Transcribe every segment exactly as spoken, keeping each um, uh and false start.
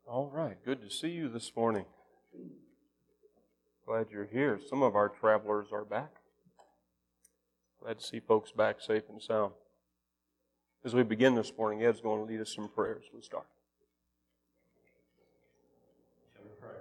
All right, good to see you this morning. Glad you're here. Some of our travelers are back. Glad to see folks back safe and sound. As we begin this morning, Ed's going to lead us in prayers. We'll start. Shall we pray?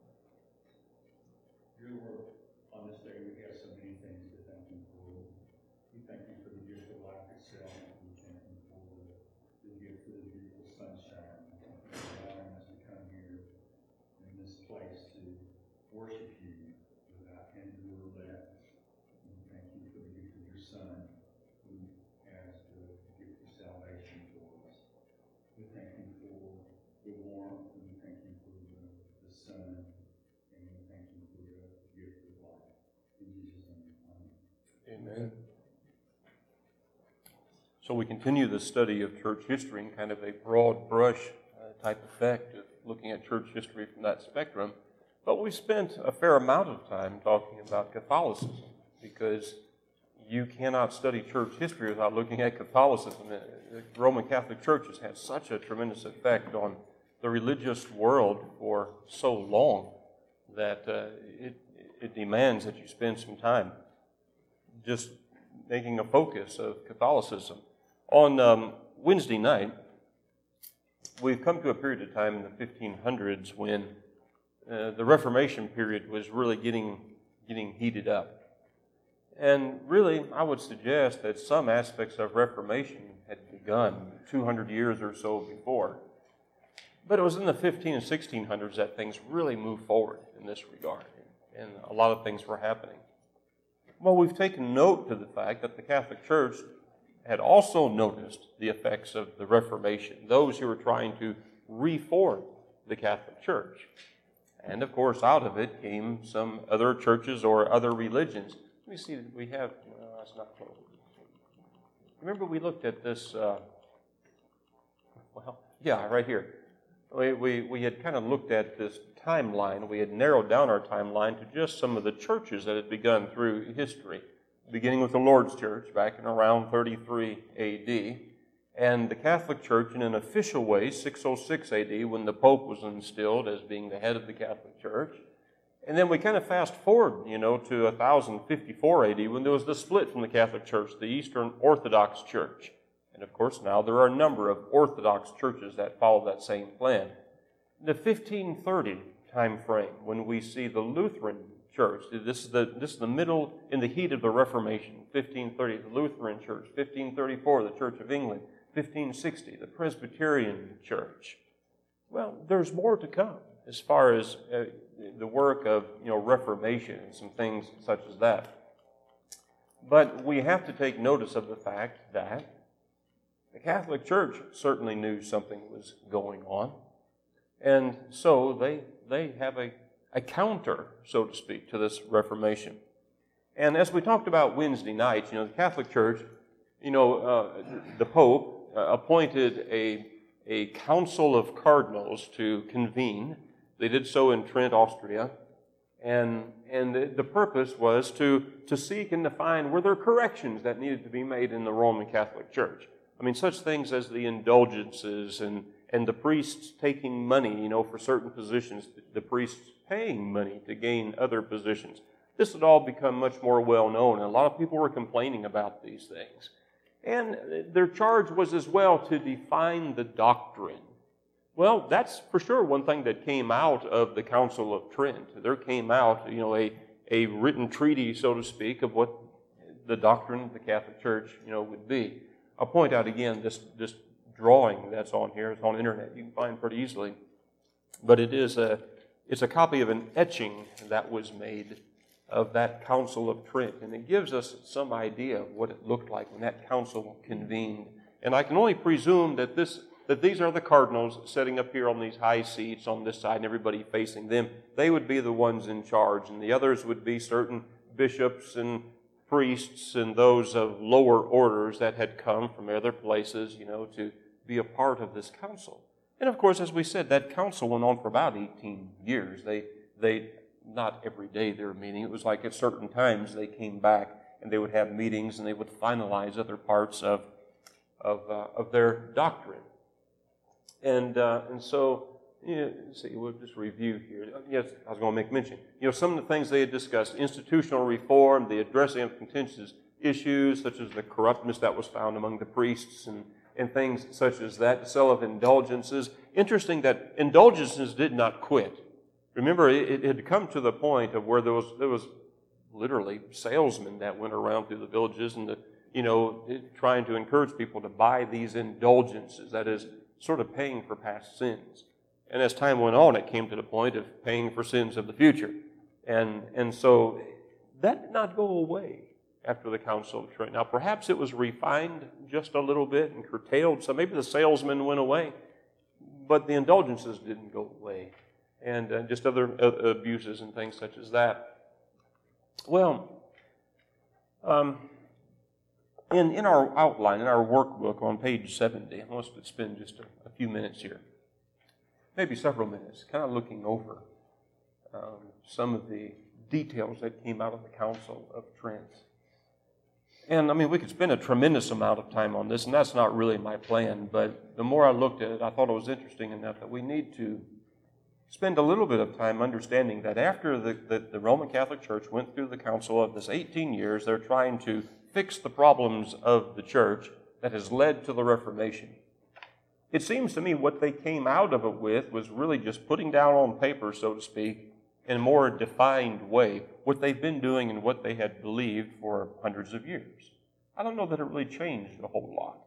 Dear Lord, on this day we have so many things to thank you for. We thank you for the gift of life itself. We thank you for the, the gift of the beautiful sunshine. We thank you for allowing us to come here in this place to worship you without hinder or let. We thank you for the gift of your Son, who has the gift of salvation for us. We thank you for the warmth, and we thank you for the, the sun, and we thank you for the gift of life. In Jesus' name, amen. Amen. So we continue the study of church history in kind of a broad brush uh, type effect of looking at church history from that spectrum. But we spent a fair amount of time talking about Catholicism because you cannot study church history without looking at Catholicism. The Roman Catholic Church has had such a tremendous effect on the religious world for so long that uh, it, it demands that you spend some time just making a focus of Catholicism. On um, Wednesday night, we've come to a period of time in the fifteen hundreds when uh, the Reformation period was really getting getting heated up. And really, I would suggest that some aspects of Reformation had begun two hundred years or so before. But it was in the fifteen and sixteen hundreds that things really moved forward in this regard, and a lot of things were happening. Well, we've taken note to the fact that the Catholic Church had also noticed the effects of the Reformation, those who were trying to reform the Catholic Church. And of course, out of it came some other churches or other religions. Let me see, we have, no, that's not close. Remember we looked at this, uh, well, yeah, right here. We, we, we had kind of looked at this timeline. We had narrowed down our timeline to just some of the churches that had begun through history, beginning with the Lord's Church back in around thirty-three A D, and the Catholic Church in an official way, six oh six A D, when the Pope was instilled as being the head of the Catholic Church. And then we kind of fast forward, you know, to one thousand fifty-four A D when there was the split from the Catholic Church, the Eastern Orthodox Church. And of course now there are a number of Orthodox churches that follow that same plan. The fifteen thirty time frame, when we see the Lutheran Church, this is the this is the middle in the heat of the Reformation. fifteen thirty, the Lutheran Church. fifteen thirty-four, the Church of England. fifteen sixty, the Presbyterian Church. Well, there's more to come as far as uh, the work of, you know, Reformation and some things such as that. But we have to take notice of the fact that the Catholic Church certainly knew something was going on. And so they they have a, a counter, so to speak, to this Reformation. And as we talked about Wednesday night, you know, the Catholic Church, you know, uh, the Pope uh, appointed a, a council of cardinals to convene. They did so in Trent, Austria. And, and the, the purpose was to, to seek and to find were there corrections that needed to be made in the Roman Catholic Church. I mean, such things as the indulgences and, and the priests taking money, you know, for certain positions, the priests paying money to gain other positions. This had all become much more well-known, and a lot of people were complaining about these things. And their charge was as well to define the doctrine. Well, that's for sure one thing that came out of the Council of Trent. There came out, you know, a, a written treaty, so to speak, of what the doctrine of the Catholic Church, you know, would be. I'll point out again this, this drawing that's on here. It's on the internet. You can find pretty easily. But it is a, it's a copy of an etching that was made of that Council of Trent. And it gives us some idea of what it looked like when that council convened. And I can only presume that this that these are the cardinals sitting up here on these high seats on this side and everybody facing them. They would be the ones in charge, and the others would be certain bishops and priests and those of lower orders that had come from other places, you know, to be a part of this council. And of course, as we said, that council went on for about eighteen years. They, they, not every day they were meeting. It was like at certain times they came back and they would have meetings and they would finalize other parts of, of, uh, of their doctrine. And uh, and so Yeah, see, we'll just review here. Yes, I was going to make mention. You know, some of the things they had discussed, institutional reform, the addressing of contentious issues, such as the corruptness that was found among the priests and, and things such as that, the sale of indulgences. Interesting that indulgences did not quit. Remember, it, it had come to the point of where there was, there was literally salesmen that went around through the villages and, the, you know, trying to encourage people to buy these indulgences, that is, sort of paying for past sins. And as time went on, it came to the point of paying for sins of the future. And, and so that did not go away after the Council of Trent. Now, perhaps it was refined just a little bit and curtailed. So maybe the salesmen went away, but the indulgences didn't go away. And uh, just other uh, abuses and things such as that. Well, um, in, in our outline, in our workbook on page seventy, I want us to spend just a, a few minutes here. Maybe several minutes, kind of looking over um, some of the details that came out of the Council of Trent. And, I mean, we could spend a tremendous amount of time on this, and that's not really my plan, but the more I looked at it, I thought it was interesting enough that we need to spend a little bit of time understanding that after the, the, the Roman Catholic Church went through the Council of this eighteen years, they're trying to fix the problems of the Church that has led to the Reformation. It seems to me what they came out of it with was really just putting down on paper, so to speak, in a more defined way, what they've been doing and what they had believed for hundreds of years. I don't know that it really changed a whole lot.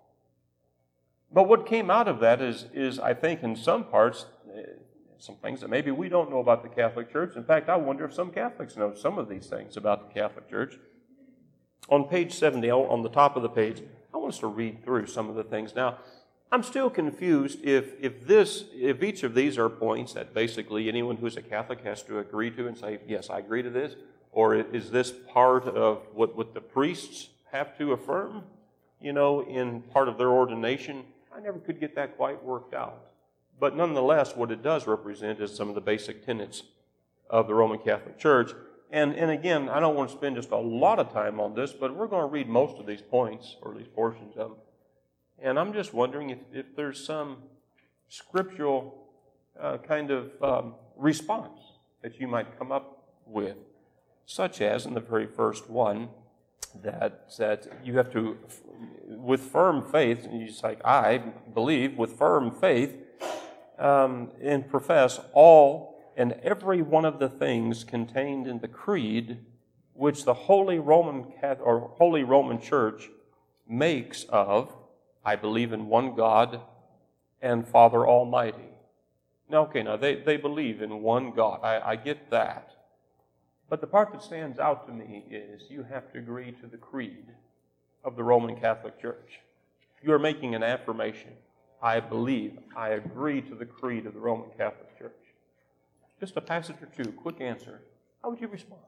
But what came out of that is, is I think, in some parts, uh, some things that maybe we don't know about the Catholic Church. In fact, I wonder if some Catholics know some of these things about the Catholic Church. On page seventy, on the top of the page, I want us to read through some of the things. Now, I'm still confused if, if this, if each of these are points that basically anyone who's a Catholic has to agree to and say, yes, I agree to this, or is this part of what, what the priests have to affirm, you know, in part of their ordination? I never could get that quite worked out. But nonetheless, what it does represent is some of the basic tenets of the Roman Catholic Church. And, and again, I don't want to spend just a lot of time on this, but we're going to read most of these points, or at least portions of them. And I'm just wondering if, if there's some scriptural uh, kind of um, response that you might come up with, such as in the very first one, that, that you have to, with firm faith, and you say, I believe with firm faith, um, and profess all and every one of the things contained in the creed which the Holy Roman Catholic, or Holy Roman Church makes of, I believe in one God and Father Almighty. Now, okay, now they, they believe in one God. I, I get that. But the part that stands out to me is you have to agree to the creed of the Roman Catholic Church. You are making an affirmation. I believe, I agree to the creed of the Roman Catholic Church. Just a passage or two, quick answer. How would you respond?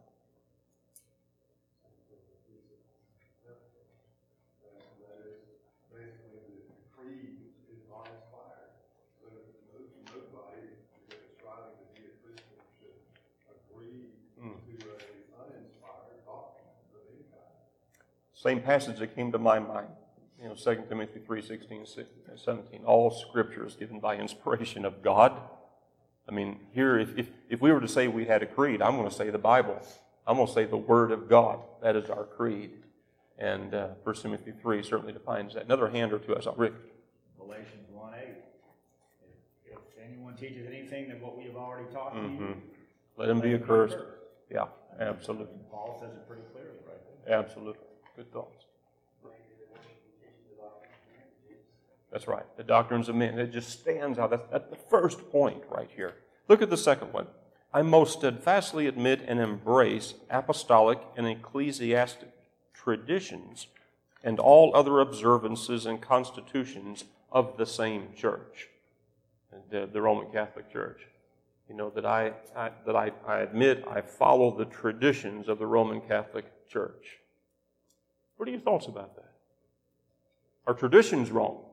Same passage that came to my mind, you know, Second Timothy three, sixteen, seventeen. All Scripture is given by inspiration of God. I mean, here, if, if, if we were to say we had a creed, I'm going to say the Bible. I'm going to say the Word of God. That is our creed. And uh, First Timothy three certainly defines that. Another hand or two, I saw Rick. Galatians one eight. If, if anyone teaches anything than what we have already taught Mm-hmm. you, let him be accursed. Yeah, absolutely. Paul says it pretty clearly right there. Absolutely. Good thoughts. That's right. The doctrines of men. It just stands out. That's, that's the first point right here. Look at the second one. I most steadfastly admit and embrace apostolic and ecclesiastic traditions and all other observances and constitutions of the same church, the, the Roman Catholic Church. You know, that I, I that I, I admit I follow the traditions of the Roman Catholic Church. What are your thoughts about that? Are traditions wrong?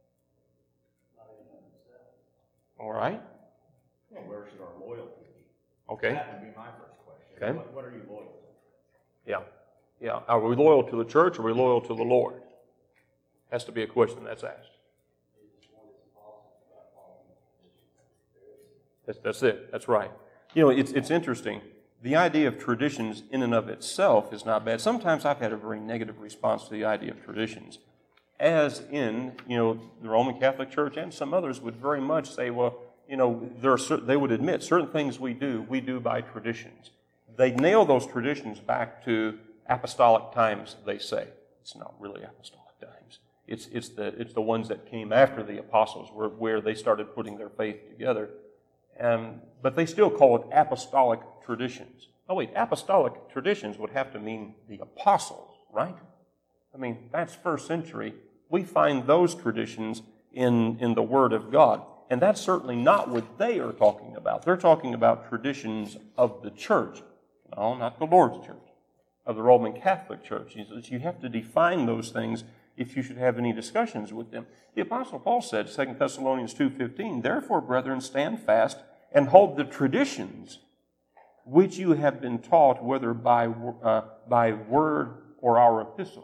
All right. Well, where should our loyalty be? Okay. That would be my first question. Okay. What, what are you loyal to? Yeah. Yeah. Are we loyal to the church or are we loyal to the Lord? Has to be a question that's asked. That's, that's it. That's right. You know, it's, it's interesting. The idea of traditions in and of itself is not bad. Sometimes I've had a very negative response to the idea of traditions. As in, you know, the Roman Catholic Church and some others would very much say, well, you know, there are certain, they would admit certain things we do, we do by traditions. They nail those traditions back to apostolic times, they say. It's not really apostolic times. It's, it's, the, it's the ones that came after the apostles, where, where they started putting their faith together. Um, but they still call it apostolic traditions. Oh wait, apostolic traditions would have to mean the apostles, right? I mean, that's first century. We find those traditions in, in the Word of God. And that's certainly not what they are talking about. They're talking about traditions of the church. No, not the Lord's church, of the Roman Catholic Church. He says you have to define those things if you should have any discussions with them. The Apostle Paul said, Second Thessalonians two fifteen, therefore, brethren, stand fast and hold the traditions which you have been taught, whether by, uh, by word or our epistle.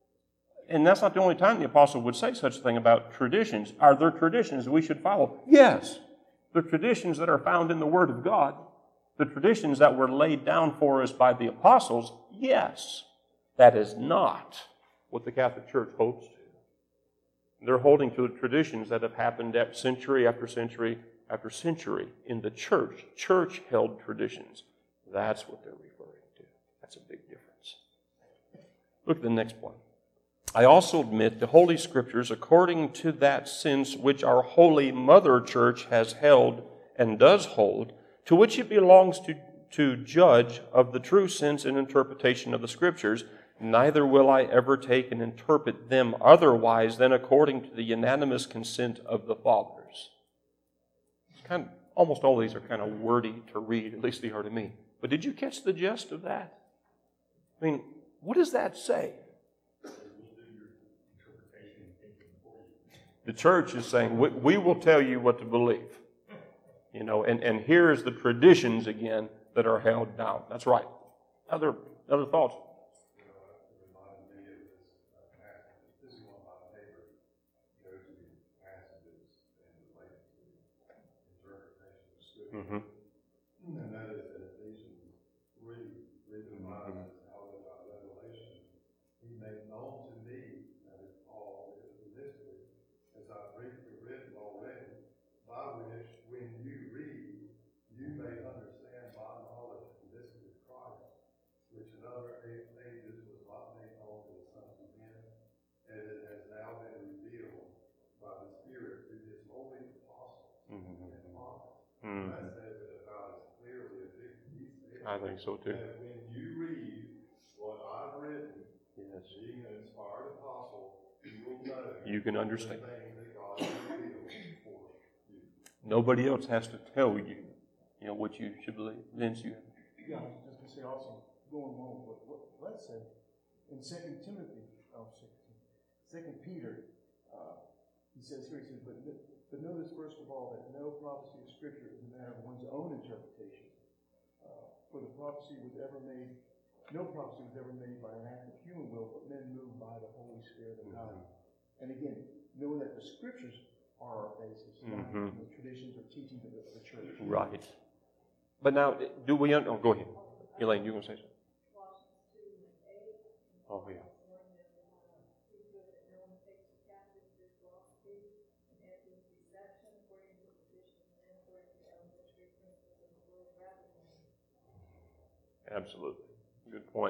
And that's not the only time the apostle would say such a thing about traditions. Are there traditions we should follow? Yes. The traditions that are found in the Word of God, the traditions that were laid down for us by the apostles, yes. That is not what the Catholic Church holds to. They're holding to the traditions that have happened century after century after century in the church. Church-held traditions. That's what they're referring to. That's a big difference. Look at the next point. I also admit the Holy Scriptures according to that sense which our Holy Mother Church has held and does hold, to which it belongs to, to judge of the true sense and interpretation of the Scriptures. Neither will I ever take and interpret them otherwise than according to the unanimous consent of the Fathers. It's kind of, almost all these are kind of wordy to read, at least they are to me. But did you catch the gist of that? I mean, what does that say? The church is saying, we, we will tell you what to believe. You know, and, and here's the traditions again that are held down. That's right. Other other thoughts? Mm-hmm. And that is that Ephesians three, reading the out of our Revelation, He made known to me, that is Paul, the mystery, as I've briefly written already, by which, when you read, you may understand my knowledge of the mystery of Christ, which in other ages was not made known to the sons of men, as it has now been revealed by the Spirit to His holy apostles mm-hmm. and prophets. Mm-hmm. That says it about as clearly as it He said. I think so too. That when you read what I've written, yes. being an inspired apostle, you will know you can understand. The things that God has revealed for you. Nobody else has to tell you, you know, what you should believe. Vince, you. Yeah, I was just going to say also, going along with what Brett said, in Second Timothy, oh, Second Peter, uh, he says here, he says, but, but notice first of all that no prophecy of Scripture is a matter of one's own interpretation. Uh, for the prophecy was ever made, no prophecy was ever made by an act of human will, but men moved by the Holy Spirit of God. Mm-hmm. And again, knowing that the Scriptures are our basis, mm-hmm. not the traditions or teachings of the, of the church. Right. But now, do we, un- oh, go ahead. Elaine, you going to say something? Oh, yeah. Absolutely. Good point.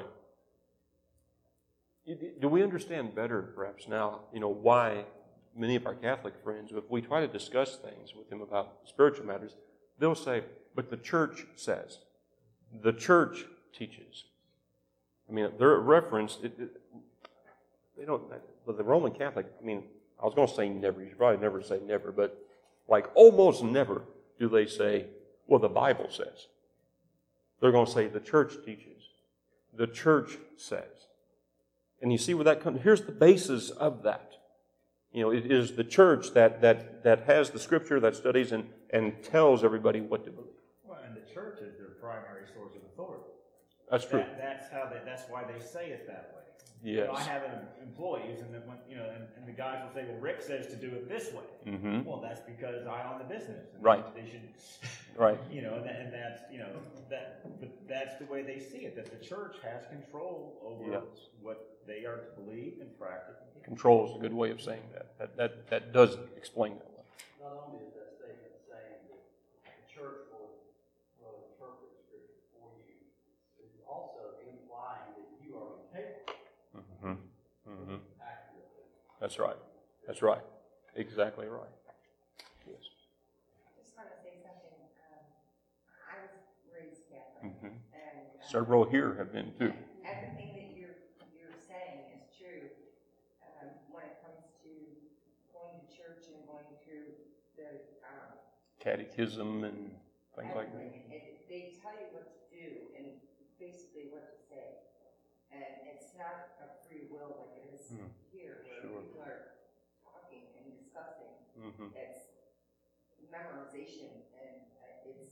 Do we understand better, perhaps now, you know, why many of our Catholic friends, if we try to discuss things with them about spiritual matters, they'll say, but the church says, the church teaches. I mean, they're referenced, it, it, they don't, but the Roman Catholic, I mean, I was going to say never, you should probably never say never, but like almost never do they say, well, the Bible says. They're going to say the church teaches. The church says. And you see where that comes. Here's the basis of that. You know, it is the church that that that has the Scripture, that studies and, and tells everybody what to believe. Well, and the church is their primary source of authority. That's true. That, that's how they, that's why they say it that way. Yes. You know, I have employees, and then when, you know, and, and the guys will say, "Well, Rick says to do it this way." Mm-hmm. Well, that's because I own the business. And right. They should. Right. You know, and, that, and that's, you know, that, but that's the way they see it, that the church has control over Yes. what they are to believe and practice. Control is a good way of saying that. That that, that does explain that one. Not only is that statement saying that the church will, will interpret Scripture for you, it's also implying that you are capable Mm-hmm. Mm-hmm. accurately. That's right. That's right. Exactly right. Yes. Just want to say something. Um, I was raised Catholic, Mm-hmm. and um, Several here have been too. everything that you're you're saying is true um, when it comes to going to church and going through the um, Catechism and things like that. everything. It, they tell you what to do and basically what to say, and it's not a free will like it is Hmm. here, where Sure. people are talking and discussing. Mm-hmm. It's memorization, and uh, it's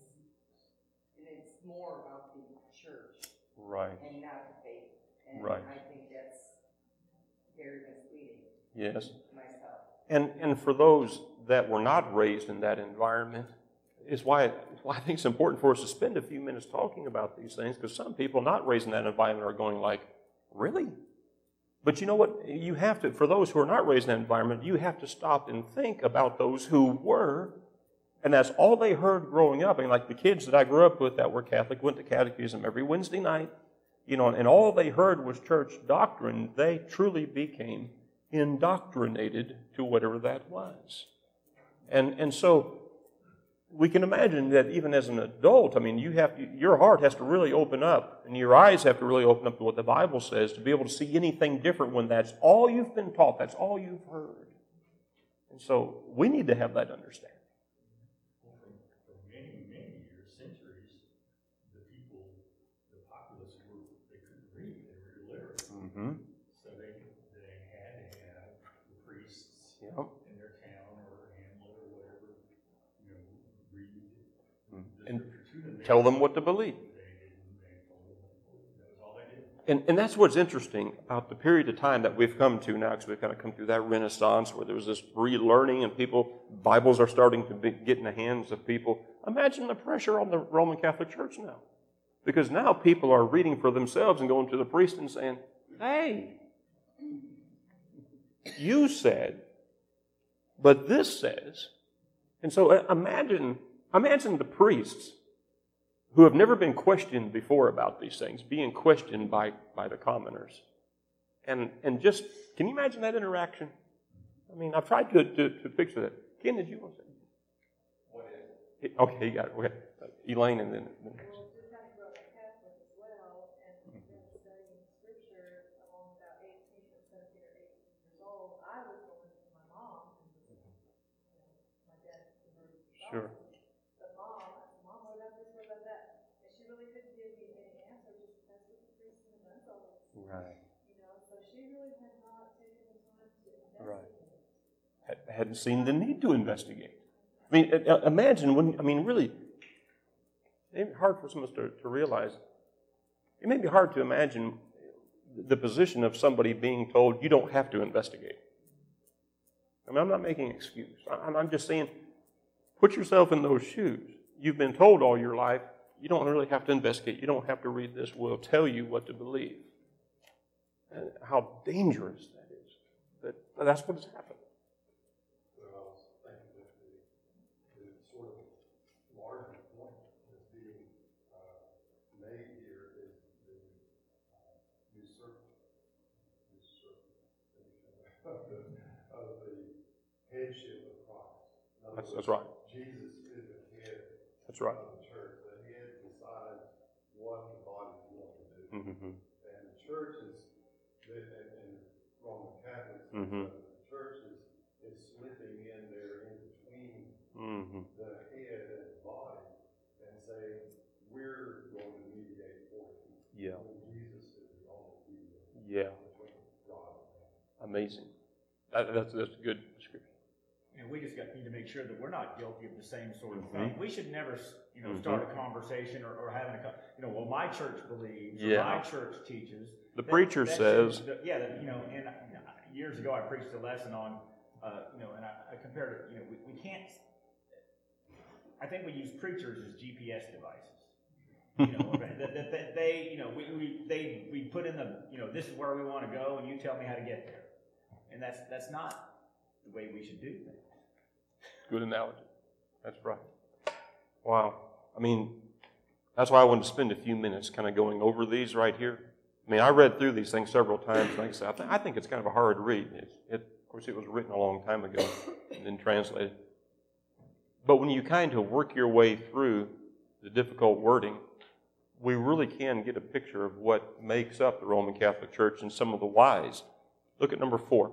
and it's more about the church Right. and not the faith. And Right. I think that's very misleading Yes. to myself. And and for those that were not raised in that environment, is why, it's why I think it's important for us to spend a few minutes talking about these things, because some people not raised in that environment are going like, really? But you know what? You have to, for those who are not raised in that environment, you have to stop and think about those who were, and that's all they heard growing up. I mean, like the kids that I grew up with that were Catholic went to catechism every Wednesday night, you know, and all they heard was church doctrine. They truly became indoctrinated to whatever that was. And and so we can imagine that even as an adult, I mean, you have your heart has to really open up, and your eyes have to really open up to what the Bible says to be able to see anything different when that's all you've been taught, that's all you've heard. And so we need to have that understanding. Well, for, for many, many years, centuries, the people, the populace were, they couldn't read, they were illiterate. Mm-hmm. So they, they had to have the priests Yep. in their town or hamlet or whatever, you know, read the And scripture to them. tell them what to believe. They didn't, they told them what to believe. That was all they did. And, and that's what's interesting about the period of time that we've come to now, because we've kind of come through that Renaissance where there was this relearning and people, Bibles are starting to be, get in the hands of people. Imagine the pressure on the Roman Catholic Church now. Because now people are reading for themselves and going to the priest and saying, hey, you said, but this says. And so uh, imagine, imagine the priests who have never been questioned before about these things, being questioned by, by the commoners. And and just, can you imagine that interaction? I mean, I've tried to, to, to picture that. Ken, did you want to say? What is? Okay, you got it. Okay. Uh, Elaine and then... then Well, just having grown up Catholic as well, and then studying Scripture along about eighteen or seventeen or eighteen years old, I was going to my mom, who was, you know, my dad's converted to Sure. Catholic. But mom, I said, Mom, what about this, what about that? And she really couldn't give me any answer, just that's what the priest and the nuns told us. Right. You know, so she really had not taken the time to investigate. Right. Hadn't seen the need to investigate. I mean, uh, imagine when, I mean, really, it's hard for some of us to, to realize. It may be hard to imagine the position of somebody being told, you don't have to investigate. I mean, I'm not making an excuse. I'm, I'm just saying, put yourself in those shoes. You've been told all your life, you don't really have to investigate. You don't have to read this. We'll tell you what to believe. And how dangerous that is. But that's what has happened. But I was thinking that the, the sort of larger point that's being uh, made here is the uh, usurp, usurpation of the, of the headship of Christ. In other That's, words, that's right. Jesus is the head That's right. of the church. The head decides what the body is going to do. Mm-hmm. And the church is, and, and Roman Catholics, Mhm. uh, the church is, is slipping in there in between Mm-hmm. the head and the body and saying, we're going to mediate for you. Yeah. When Jesus is the only mediator Yeah. between God and man. Amazing. That, that's, that's a good description. And we just got, need to make sure that we're not guilty of the same sort of Mhm. thing. We should never, you know, Mhm. start a conversation or, or having a, co- you know, well, my church believes, or Yeah. my church teaches. The That- preacher that says, should- yeah, that, you know, and uh, years ago I preached a lesson on, uh, you know, and I, I compared it, you know, we, we can't, I think we use preachers as G P S devices. You know, that, that, that they, you know, we, we, they, we put in the, you know, this is where we want to go, and you tell me how to get there. And that's, that's not the way we should do things. Good analogy. That's right. Wow. I mean, that's why I wanted to spend a few minutes kind of going over these right here. I mean, I read through these things several times. Like I said, I, th- I think it's kind of a hard read. It, it, of course, it was written a long time ago and then translated. But when you kind of work your way through the difficult wording, we really can get a picture of what makes up the Roman Catholic Church and some of the whys. Look at number four.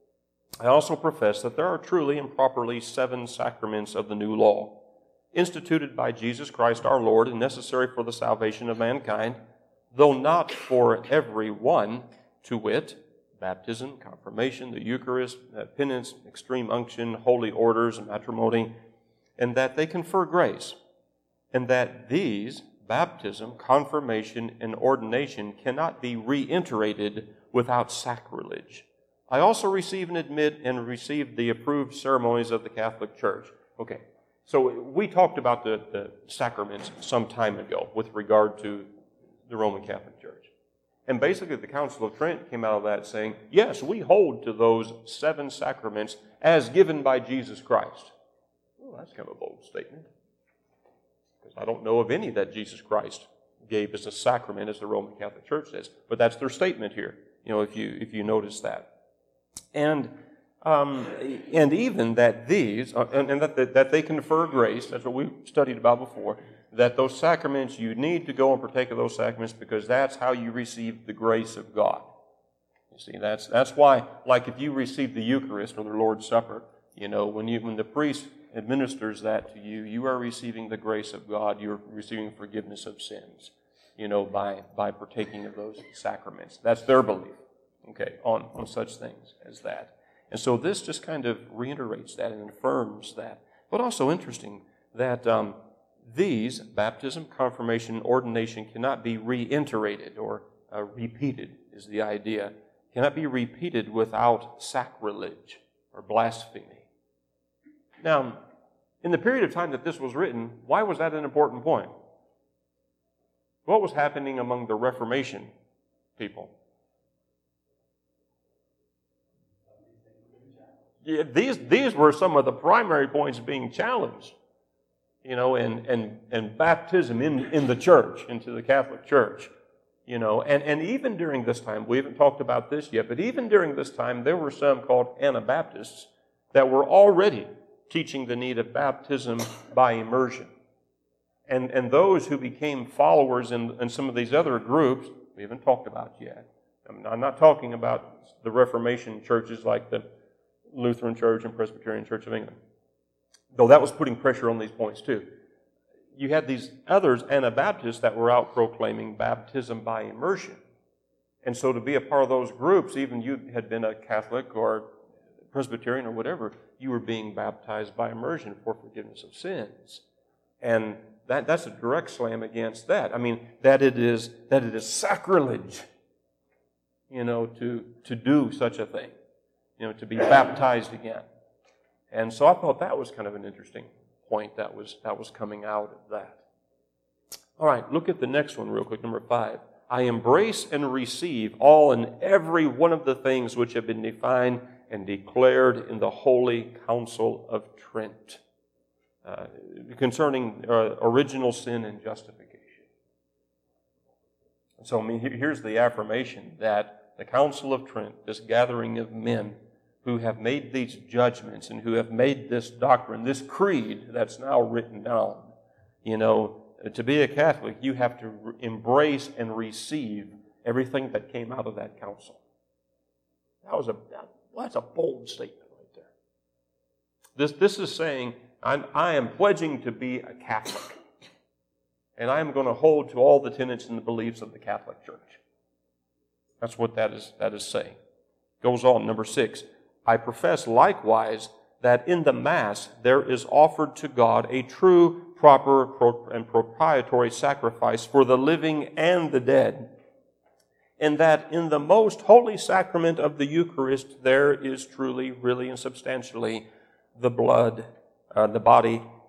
I also profess that there are truly and properly seven sacraments of the new law, instituted by Jesus Christ our Lord and necessary for the salvation of mankind, though not for every one, to wit, baptism, confirmation, the Eucharist, penance, extreme unction, holy orders, and matrimony, and that they confer grace, and that these, baptism, confirmation, and ordination, cannot be reiterated without sacrilege. I also receive and admit and receive the approved ceremonies of the Catholic Church. Okay, so we talked about the, the sacraments some time ago with regard to the Roman Catholic Church. And basically the Council of Trent came out of that saying, yes, we hold to those seven sacraments as given by Jesus Christ. Well, that's kind of a bold statement. Because I don't know of any that Jesus Christ gave as a sacrament, as the Roman Catholic Church says. But that's their statement here, you know, if you if you notice that. And um, and even that these, uh, and, and that, that, that they confer grace, that's what we studied about before, that those sacraments, you need to go and partake of those sacraments because that's how you receive the grace of God. You see, that's that's why, like if you receive the Eucharist or the Lord's Supper, you know, when you when the priest administers that to you, you are receiving the grace of God, you're receiving forgiveness of sins, you know, by, by partaking of those sacraments. That's their belief, okay, on, on such things as that. And so this just kind of reiterates that and affirms that. But also interesting that um, these, baptism, confirmation, ordination, cannot be reiterated or uh, repeated is the idea, cannot be repeated without sacrilege or blasphemy. Now, in the period of time that this was written, why was that an important point? What was happening among the Reformation people? Yeah, these, these were some of the primary points being challenged, you know, and, and, and baptism in, in the church, into the Catholic Church, you know, and, and even during this time, we haven't talked about this yet, but even during this time, there were some called Anabaptists that were already teaching the need of baptism by immersion. And, and those who became followers in, in some of these other groups, we haven't talked about yet. I'm, I'm not talking about the Reformation churches like the Lutheran Church and Presbyterian Church of England, though that was putting pressure on these points too. You had these others, Anabaptists, that were out proclaiming baptism by immersion. And so to be a part of those groups, even you had been a Catholic or Presbyterian or whatever, you were being baptized by immersion for forgiveness of sins. And that, that's a direct slam against that. I mean, that it is that it is sacrilege, you know, to, to do such a thing, you know, to be baptized again. And so I thought that was kind of an interesting point that was that was coming out of that. All right, look at the next one real quick, number five. I embrace and receive all and every one of the things which have been defined and declared in the Holy Council of Trent uh, concerning uh, original sin and justification. So I mean, here's the affirmation that the Council of Trent, this gathering of men who have made these judgments and who have made this doctrine, this creed that's now written down, you know, to be a Catholic, you have to embrace and receive everything that came out of that council. That was a well, that's a bold statement right there. This this is saying I'm, I am pledging to be a Catholic, and I am going to hold to all the tenets and the beliefs of the Catholic Church. That's what that is that is saying. Goes on, number six. I profess likewise that in the Mass there is offered to God a true, proper, and proprietary sacrifice for the living and the dead, and that in the most holy sacrament of the Eucharist there is truly, really, and substantially the blood, uh, the body,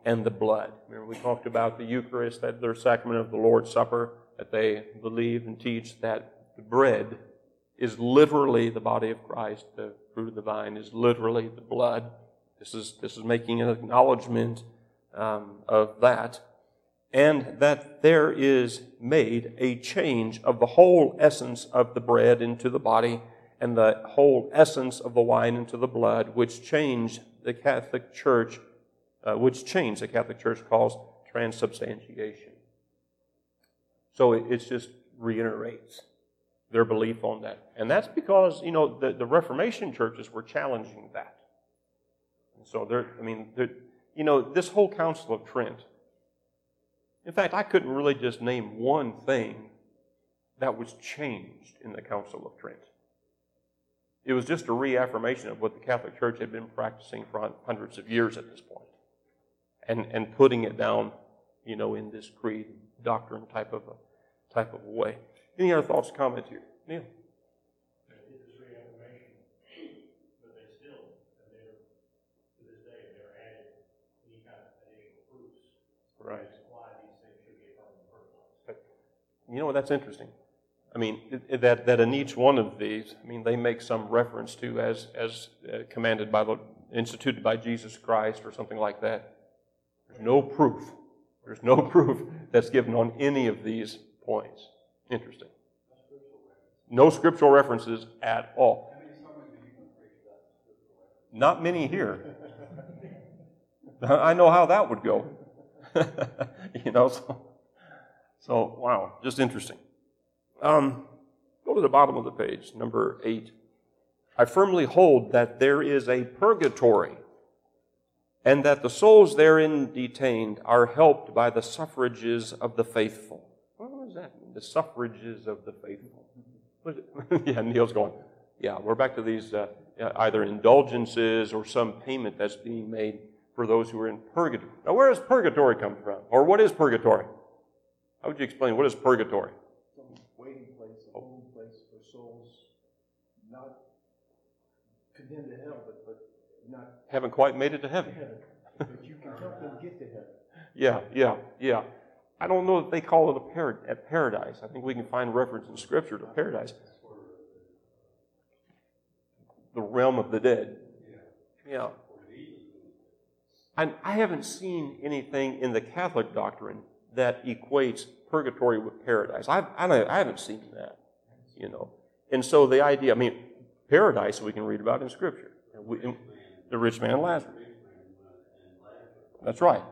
and the blood. Remember, we talked about the Eucharist, that their sacrament of the Lord's Supper, that they believe and teach that the bread is literally the body of Christ, the fruit of the vine is literally the blood. This is, this is making an acknowledgement um, of that. And that there is made a change of the whole essence of the bread into the body and the whole essence of the wine into the blood, which changed the Catholic Church, uh, which changed the Catholic Church calls transubstantiation. So it it's just reiterates their belief on that. And that's because, you know, the, the Reformation churches were challenging that. And so they're, I mean, they're, you know, this whole Council of Trent, in fact, I couldn't really just name one thing that was changed in the Council of Trent. It was just a reaffirmation of what the Catholic Church had been practicing for hundreds of years at this point, and and putting it down, you know, in this creed doctrine type of a type of way. Any other thoughts, comments here, Neil? It is reaffirmation, but they still, they're, to this day, they're adding any kind of additional proofs. Right. Why these things should be a part of the first place. You know, that's interesting. I mean, it, it, that, that in each one of these, I mean, they make some reference to as, as uh, commanded by the, instituted by Jesus Christ or something like that. There's no proof. There's no proof that's given on any of these points. Interesting. No scriptural references at all. Not many here. I know how that would go. You know, so, so wow, just interesting. Um, go to the bottom of the page, number eight. I firmly hold that there is a purgatory, and that the souls therein detained are helped by the suffrages of the faithful. What does that mean? The suffrages of the faithful. What is it? Yeah, Neil's going, yeah, we're back to these uh, either indulgences or some payment that's being made for those who are in purgatory. Now, where does purgatory come from? Or what is purgatory? How would you explain what is purgatory? Waiting place, a holding place for souls not condemned to hell, but, but not Haven't quite made it to heaven. heaven. But you can help them get to heaven. Yeah, yeah, yeah. I don't know if they call it a, par- a paradise. I think we can find reference in Scripture to paradise. The realm of the dead. Yeah. And I haven't seen anything in the Catholic doctrine that equates purgatory with paradise. I've, I, I haven't seen that, you know. And so the idea, I mean, paradise we can read about in Scripture. We, in, the rich man Lazarus. That's right.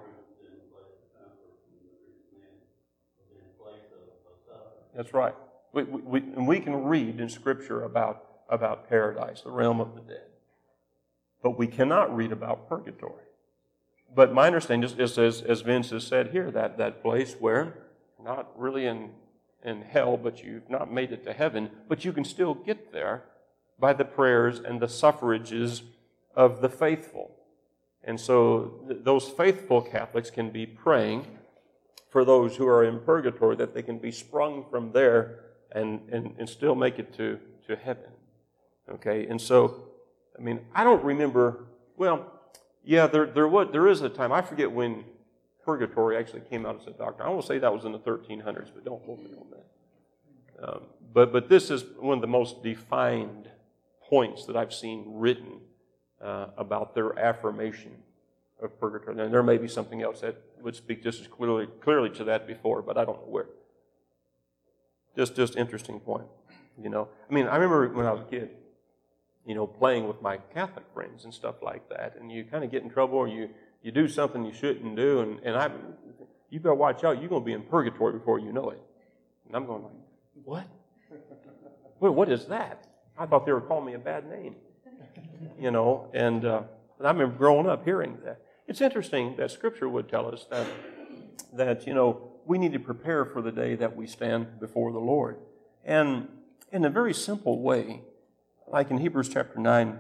That's right. We, we, and we can read in Scripture about, about paradise, the realm of the dead. But we cannot read about purgatory. But my understanding is, is as, as Vince has said here, that, that place where you're not really in, in hell, but you've not made it to heaven, but you can still get there by the prayers and the suffrages of the faithful. And so th- those faithful Catholics can be praying for those who are in purgatory, that they can be sprung from there and, and, and still make it to, to heaven. Okay, and so, I mean, I don't remember, well, yeah, there there was, there is a time, I forget when purgatory actually came out as a doctrine. I want to say that was in the thirteen hundreds, but don't hold me on that. Um, but, but this is one of the most defined points that I've seen written uh, about their affirmation of purgatory. And there may be something else that would speak just as clearly, clearly to that before, but I don't know where. Just, just interesting point, you know. I mean, I remember when I was a kid, you know, playing with my Catholic friends and stuff like that, and you kind of get in trouble, or you, you do something you shouldn't do, and, and I, you better watch out, you're going to be in purgatory before you know it. And I'm going like, what? Well, what is that? I thought they were calling me a bad name, you know, and, uh, and I remember growing up hearing that. It's interesting that Scripture would tell us that, that, you know, we need to prepare for the day that we stand before the Lord. And in a very simple way, like in Hebrews chapter nine,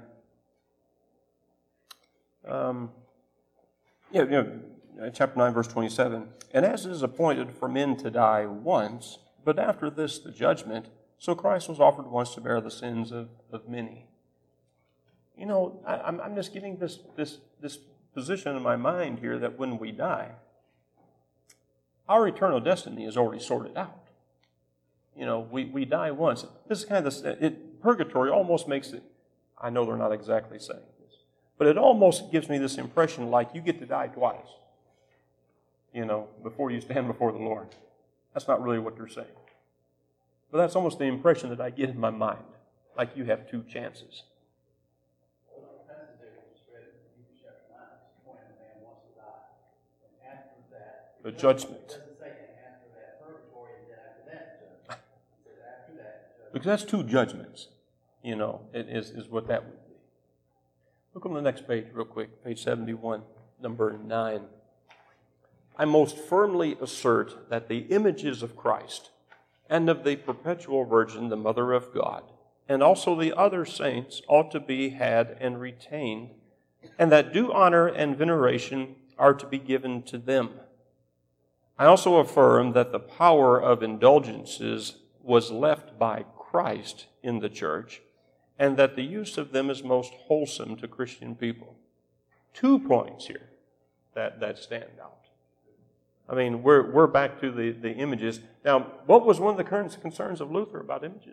um, yeah, you know, chapter nine, verse twenty-seven, and as it is appointed for men to die once, but after this the judgment, so Christ was offered once to bear the sins of, of many. You know, I, I'm, I'm just getting this, this, this position in my mind here that when we die, our eternal destiny is already sorted out. You know, we, we die once. This is kind of the, it, purgatory almost makes it, I know they're not exactly saying this, but it almost gives me this impression like you get to die twice, you know, before you stand before the Lord. That's not really what they're saying. But that's almost the impression that I get in my mind, like you have two chances. That's the difference, Fred. Hebrews chapter nine, it's the point of man wants to die. And after that, The judgment. It doesn't say after that purgatory and then after that judgment. It says after that judgment. Because that's two judgments, you know, it is, is what that would be. Look on the next page real quick, page seventy-one, number nine. I most firmly assert that the images of Christ and of the perpetual Virgin, the Mother of God, and also the other saints ought to be had and retained, and that due honor and veneration are to be given to them. I also affirm that the power of indulgences was left by Christ in the church, and that the use of them is most wholesome to Christian people. Two points here that, that stand out. I mean, we're, we're back to the, the images. Now, what was one of the current concerns of Luther about images?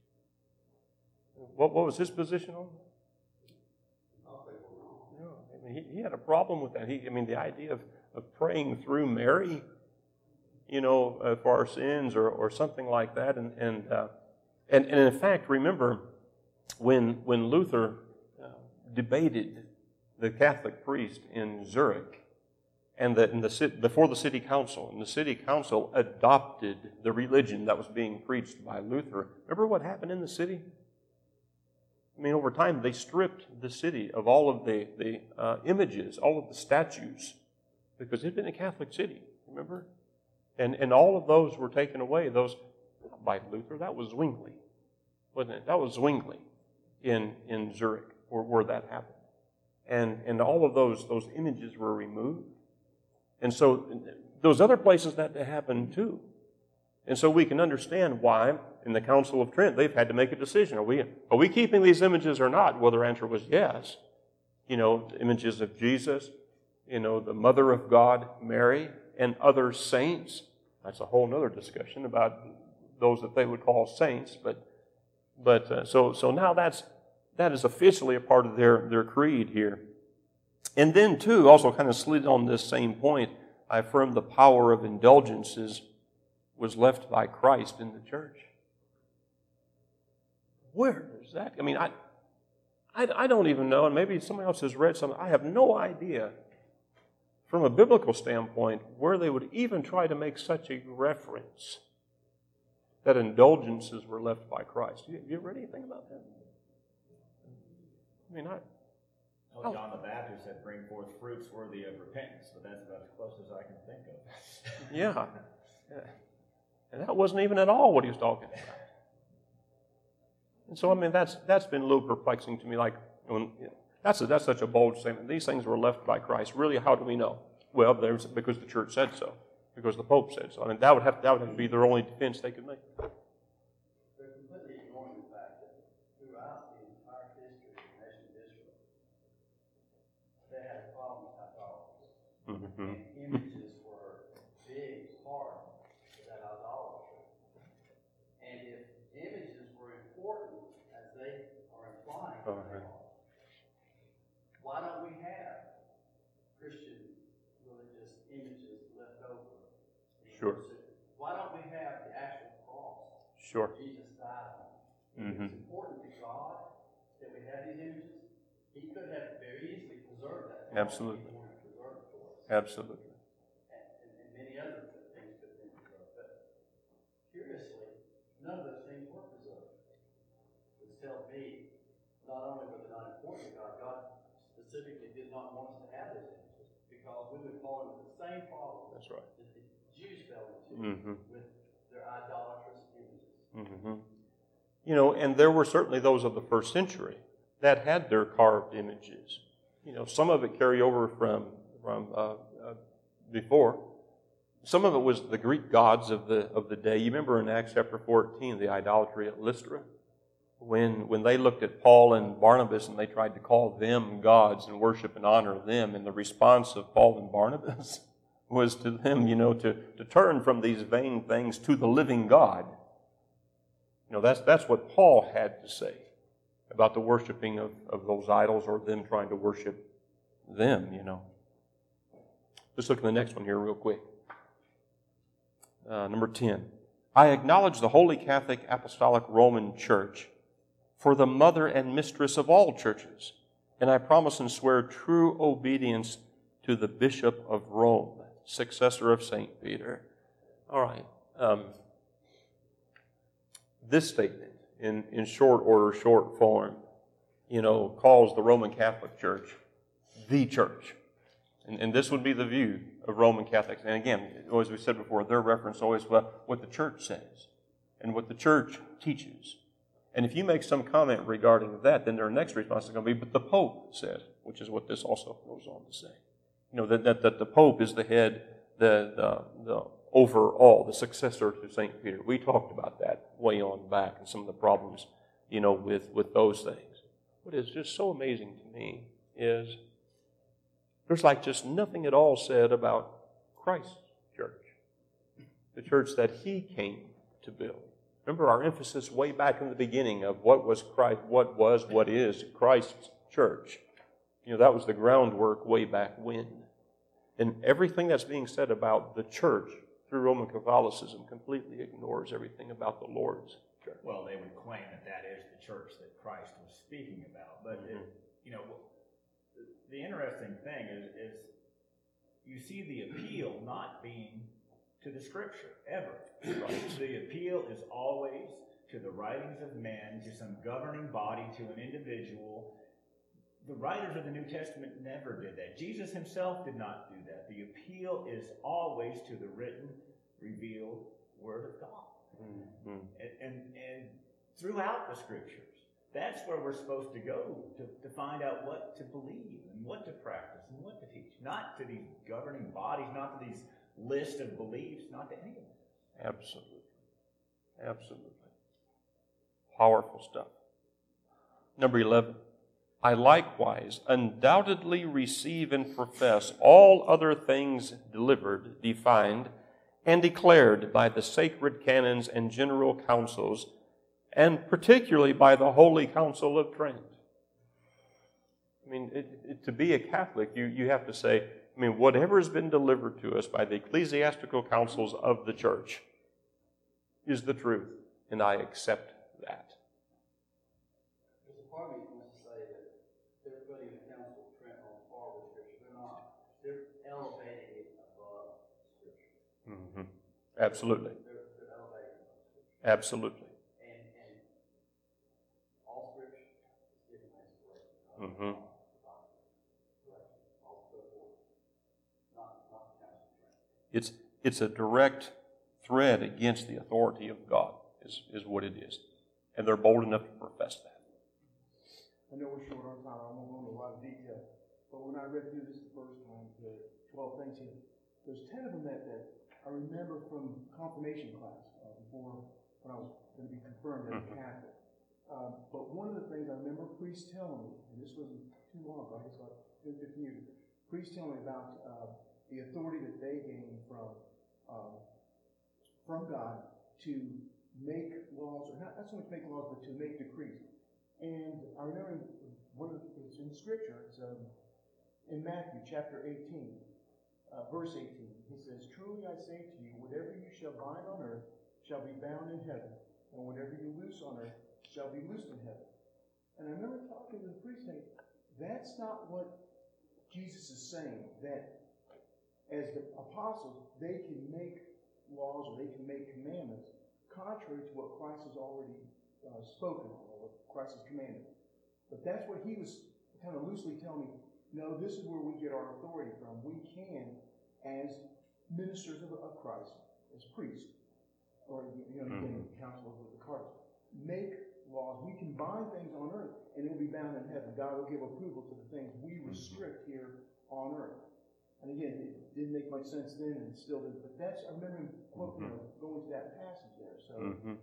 What, what was his position on that? No, I mean, he, he had a problem with that. He, I mean, the idea of, of praying through Mary, you know, uh, for our sins or, or something like that. And and, uh, and and in fact, remember when when Luther uh, debated the Catholic priest in Zurich, and that in the before the city council, and the city council adopted the religion that was being preached by Luther. Remember what happened in the city? I mean, over time, they stripped the city of all of the, the uh, images, all of the statues, because it had been a Catholic city, remember? And and all of those were taken away. Those, not by Luther, that was Zwingli, wasn't it? That was Zwingli in, in Zurich, where, where that happened. And and all of those, those images were removed. And so those other places that happened too. And so we can understand why in the Council of Trent they've had to make a decision. Are we are we keeping these images or not? Well, their answer was yes. You know, images of Jesus, you know, the Mother of God, Mary, and other saints. That's a whole other discussion about those that they would call saints. But but uh, so so now that's that is officially a part of their, their creed here. And then, too, also kind of slid on this same point, I affirm the power of indulgences was left by Christ in the church. Where is that? I mean, I, I, I don't even know, and maybe somebody else has read something. I have no idea, from a biblical standpoint, where they would even try to make such a reference that indulgences were left by Christ. Have you ever read anything about that? I mean, I... Well, John the Baptist said, bring forth fruits worthy of repentance, but that's about as close as I can think of. Yeah. yeah. And that wasn't even at all what he was talking about. And so, I mean, that's that's been a little perplexing to me. Like, when, you know, that's, a, that's such a bold statement. These things were left by Christ. Really, how do we know? Well, there's, because the church said so. Because the Pope said so. I mean, that would have, that would have to be their only defense they could make. They're completely ignoring the fact that throughout the entire history of the nation of Israel, they had a problem with idolatry. Mm-hmm. And images were a big part of that idolatry. And if images were important, as they are implying that they are, why don't we have Christian religious images left over? Sure. Why don't we have the actual cross Sure. Jesus died on? Mm-hmm. It's important to God that we have these images. He could have very easily preserved that. Absolutely. He wanted to preserve it for us. Absolutely. And, and, and many other things could have been preserved. But curiously, none of those things were preserved. Which tells me, not only were they not important to God, God specifically did not want us to have those images, because we would fall into the same problem That's right. that the Jews fell into Mm-hmm. with their idolatrous images. Mm-hmm. You know, and there were certainly those of the first century that had their carved images. You know, some of it carry over from from uh, uh, before. Some of it was the Greek gods of the of the day. You remember in Acts chapter fourteen, the idolatry at Lystra, when, when they looked at Paul and Barnabas and they tried to call them gods and worship and honor them, and the response of Paul and Barnabas was to them, you know, to, to turn from these vain things to the living God. You know, that's, that's what Paul had to say about the worshiping of, of those idols, or them trying to worship them, you know. Let's look at the next one here real quick. Uh, number ten. I acknowledge the Holy Catholic Apostolic Roman Church for the mother and mistress of all churches, and I promise and swear true obedience to the Bishop of Rome, successor of Saint Peter. All right. Um, this statement, in, in short order, short form, you know, calls the Roman Catholic Church the church. And, and this would be the view of Roman Catholics. And again, as we said before, their reference always what, what the church says and what the church teaches. And if you make some comment regarding that, then their next response is going to be, but the Pope said, which is what this also goes on to say. You know, that, that, that the Pope is the head, the, the, the overall, the successor to Saint Peter. We talked about that way on back and some of the problems, you know, with, with those things. What is just so amazing to me is there's like just nothing at all said about Christ's church, the church that He came to build. Remember our emphasis way back in the beginning of what was Christ, what was, what is Christ's church. You know, that was the groundwork way back when. And everything that's being said about the church through Roman Catholicism completely ignores everything about the Lord's church. Well, they would claim that that is the church that Christ was speaking about. But, mm-hmm. it, you know, the interesting thing is, is you see the appeal not being to the Scripture, ever. Right? The appeal is always to the writings of men, to some governing body, to an individual. The writers of the New Testament never did that. Jesus Himself did not do that. The appeal is always to the written, revealed Word of God. Mm-hmm. And, and, and throughout the Scriptures, that's where we're supposed to go to, to find out what to believe and what to practice and what to teach. Not to these governing bodies, not to these lists of beliefs, not to any of them. Absolutely. Absolutely. Powerful stuff. Number eleven. I likewise undoubtedly receive and profess all other things delivered, defined, and declared by the sacred canons and general councils, and particularly by the Holy Council of Trent. I mean, it, it, to be a Catholic, you, you have to say, I mean, whatever has been delivered to us by the ecclesiastical councils of the church is the truth, and I accept that. There's a part of me that wants to say that they're putting the Council of Trent on par with Scripture. They're not. They're elevating it above Scripture. Mm-hmm. Absolutely. They're, they're elevating it above Scripture. Absolutely. And, and all Scripture is given as direction. Mm-hmm. It's, it's a direct threat against the authority of God, is, is what it is. And they're bold enough to profess that. I know we're short on time. I won't go into a lot of detail. But when I read through this the first time, the twelve things here, there's ten of them that, that I remember from confirmation class uh, before when I was going to be confirmed as a Catholic. Uh, but one of the things I remember priests telling me, and this wasn't too long ago, I guess about ten, fifteen years, priests telling me about uh, the authority that they gained from um, from God to make laws, or not, not so much make laws, but to make decrees. And I remember one of the, it's in Scripture, it's um, in Matthew chapter eighteen, uh, verse eighteen. He says, "Truly I say to you, whatever you shall bind on earth shall be bound in heaven, and whatever you loose on earth shall be loosed in heaven." And I remember talking to the priest saying, that's not what Jesus is saying, that as the apostles, they can make laws or they can make commandments contrary to what Christ has already uh, spoken or what Christ has commanded. But that's what he was kind of loosely telling me, no, this is where we get our authority from. We can, as ministers of, of Christ, as priests, or, you know, again, the council of the cardinals, make laws. We can bind things on earth, and it will be bound in heaven. God will give approval to the things we restrict here on earth. And again, it didn't make much sense then, and it still didn't. But that's, I remember him quote, you know, going to that passage there. So, mm-hmm.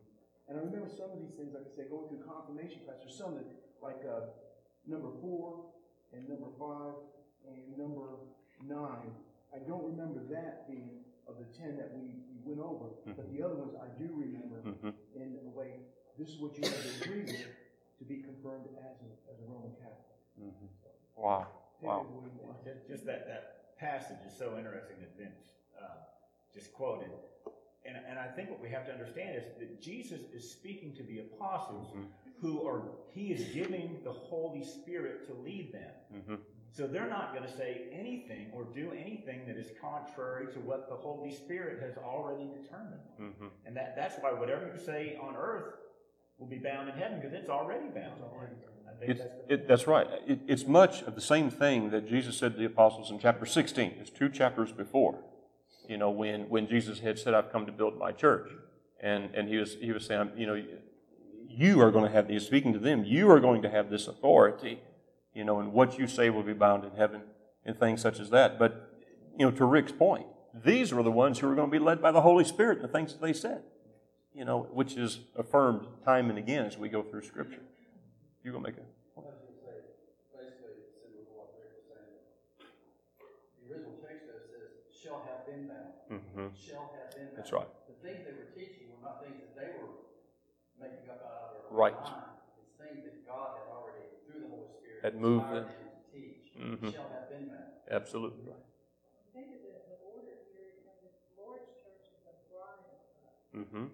And I remember some of these things, like I said, going through confirmation class, there's some that, like uh, number four and number five and number nine. I don't remember that being of the ten that we, we went over, mm-hmm. but the other ones I do remember mm-hmm. in a way, this is what you have to agree with to be confirmed as a, as a Roman Catholic. Mm-hmm. Wow. Wow. Just, just that, that passage is so interesting that Vince uh, just quoted. And, and I think what we have to understand is that Jesus is speaking to the apostles mm-hmm. who are, he is giving the Holy Spirit to lead them. Mm-hmm. So they're not going to say anything or do anything that is contrary to what the Holy Spirit has already determined. Mm-hmm. And that, that's why whatever you say on earth will be bound in heaven, because it's already bound. It's already bound. I think it's, that's, the it, that's right. It, it's much of the same thing that Jesus said to the apostles in chapter sixteen. It's two chapters before. You know, when, when Jesus had said, I've come to build my church. And, and he was he was saying, you know, you are going to have, he's speaking to them, you are going to have this authority, you know, and what you say will be bound in heaven and things such as that. But, you know, to Rick's point, these were the ones who were going to be led by the Holy Spirit, the things that they said, you know, which is affirmed time and again as we go through Scripture. You're going to make a point. I was going to say, basically, similar to what Rick was saying, the original text there says, shall have been bound. Mm-hmm. Shall have been bound. That's right. The things they were teaching were not things that they were making up out of their right. mind. It's things that God had already, through the Holy Spirit, had moved them to teach. Mm-hmm. Shall have been bound. Absolutely right. I think of the, the order here, because the Lord's church is a bride of Christ. Mm-hmm.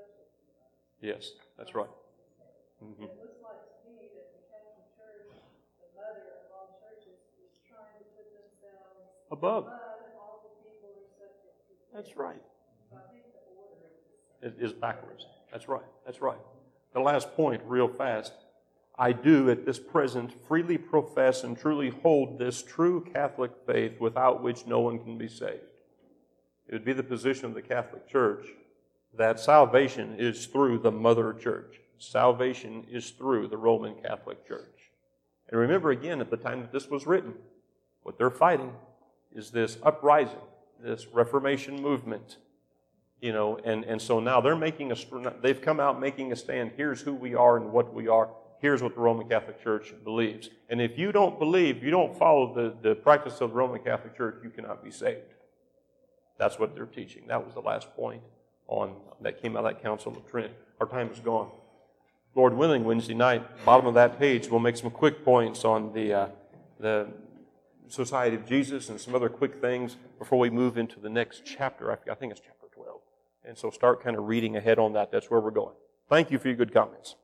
Yes, that's right. Mm-hmm. It looks like to me that the Catholic Church, the mother of all churches, is trying to put themselves above, and all the people are subject to them. That's right. So I think the order is It is backwards. That's right. That's right. The last point, real fast. I do at this present freely profess and truly hold this true Catholic faith without which no one can be saved. It would be the position of the Catholic Church that salvation is through the Mother Church. Salvation is through the Roman Catholic Church. And remember again, at the time that this was written, what they're fighting is this uprising, this Reformation movement. You know, and, and so now they're making a, they've come out making a stand. Here's who we are and what we are. Here's what the Roman Catholic Church believes. And if you don't believe, you don't follow the, the practice of the Roman Catholic Church, you cannot be saved. That's what they're teaching. That was the last point on that came out of that Council of Trent. Our time is gone. Lord willing, Wednesday night, bottom of that page, we'll make some quick points on the uh, the Society of Jesus and some other quick things before we move into the next chapter. I think it's chapter twelve. And so start kind of reading ahead on that. That's where we're going. Thank you for your good comments.